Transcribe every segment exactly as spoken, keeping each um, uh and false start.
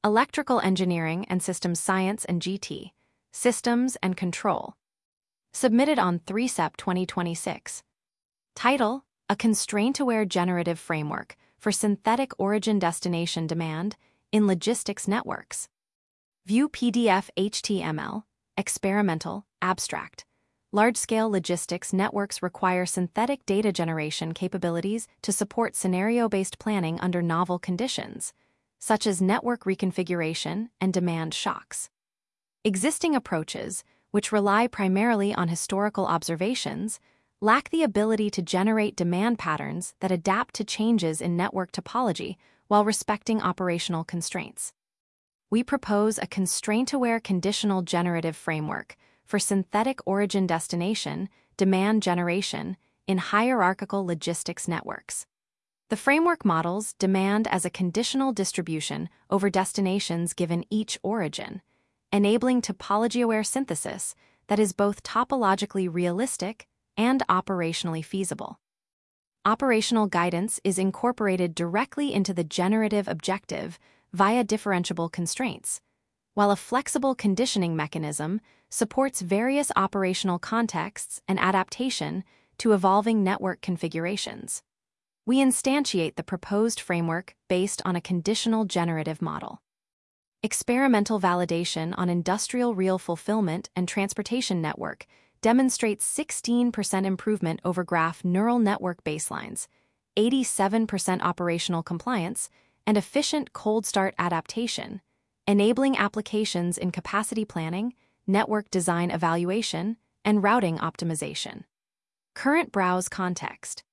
Electrical Engineering and Systems Science and G T, Systems and Control. Submitted on three September twenty twenty-six. Title: A Constraint-Aware Generative Framework for Synthetic Origin Destination Demand in Logistics Networks. View P D F H T M L. Experimental, Abstract. Large-scale logistics networks require synthetic data generation capabilities to support scenario-based planning under novel conditions, such as network reconfiguration and demand shocks. Existing approaches, which rely primarily on historical observations, lack the ability to generate demand patterns that adapt to changes in network topology while respecting operational constraints. We propose a constraint-aware conditional generative framework for synthetic origin destination demand generation in hierarchical logistics networks. The framework models demand as a conditional distribution over destinations given each origin, enabling topology-aware synthesis that is both topologically realistic and operationally feasible. Operational guidance is incorporated directly into the generative objective via differentiable constraints, while a flexible conditioning mechanism supports various operational contexts and adaptation to evolving network configurations. We instantiate the proposed framework based on a conditional generative model. Experimental validation on industrial real fulfillment and transportation network demonstrates sixteen percent improvement over graph neural network baselines, eighty-seven percent operational compliance, and efficient cold start adaptation, enabling applications in capacity planning, network design evaluation, and routing optimization. Current browse context.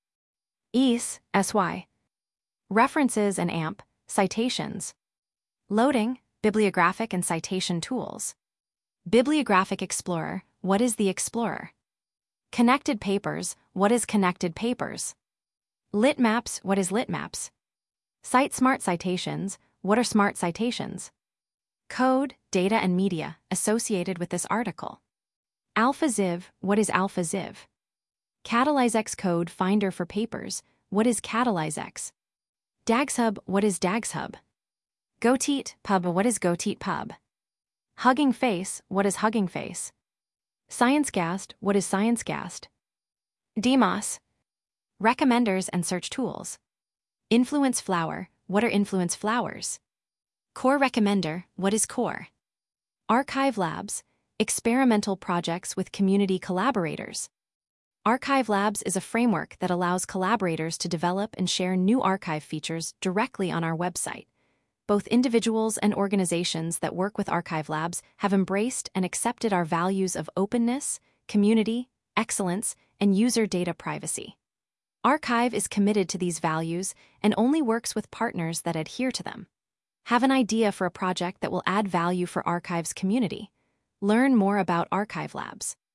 E S, S Y. References and A M P, citations. Loading, bibliographic and citation tools. Bibliographic Explorer, what is the Explorer? Connected Papers, what is Connected Papers? Litmaps, what is Litmaps? Cite Smart Citations, what are Smart Citations? Code, data and media associated with this article. AlphaZiv, what is AlphaZiv? CatalyzeX Code Finder for Papers, what is CatalyzeX? DagsHub, what is DagsHub? Goteet Pub, what is Goteet Pub? Hugging Face, what is Hugging Face? ScienceGast, what is ScienceGast? D M O S. Recommenders and search tools. Influence Flower, what are Influence Flowers? Core Recommender, what is Core? Archive Labs, experimental projects with community collaborators. Archive Labs is a framework that allows collaborators to develop and share new archive features directly on our website. Both individuals and organizations that work with Archive Labs have embraced and accepted our values of openness, community, excellence, and user data privacy. Archive is committed to these values and only works with partners that adhere to them. Have an idea for a project that will add value for Archive's community? Learn more about Archive Labs.